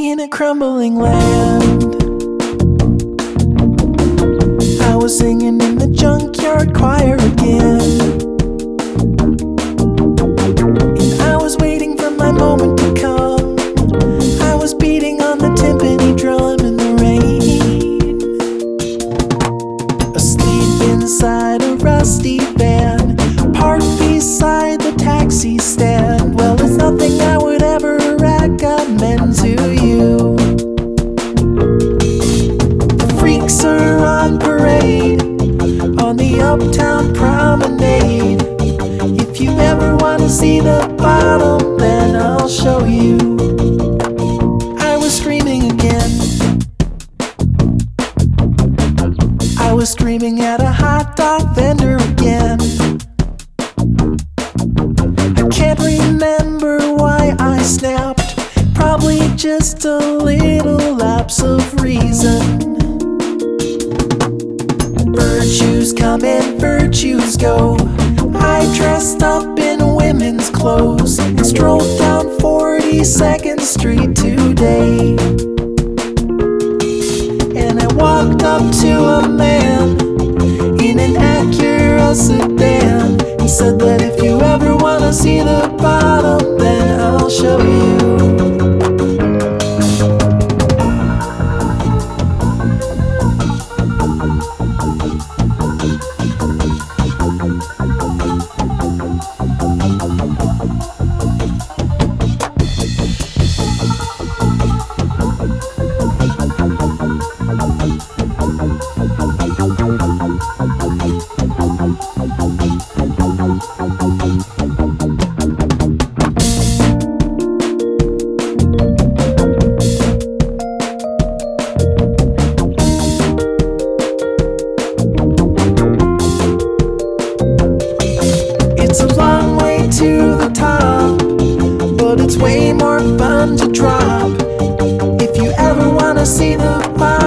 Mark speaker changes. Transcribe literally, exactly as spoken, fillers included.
Speaker 1: in a crumbling land. I was singing in the junkyard choir again, and I was waiting for my moment to come. I was beating on the timpani drum in the rain, asleep inside a rusty van, parked beside the taxi stand. Well, it's nothing I would ever recommend to you. The freaks are on parade on the Uptown Promenade. If you ever want to see the bottom, then I'll show you. I was screaming again. I was screaming at a hot dog vendor again. I can't remember why I snapped, probably just a little lapse of reason. Virtues come and virtues go. I dressed up in women's clothes and strolled down forty-second Street today. And I walked up to a man in an Acura sedan. He said that if you ever want to see the bottom, then I'll show you. It's a long way to the top, but it's way more fun to drop. If you ever want to see the bottom,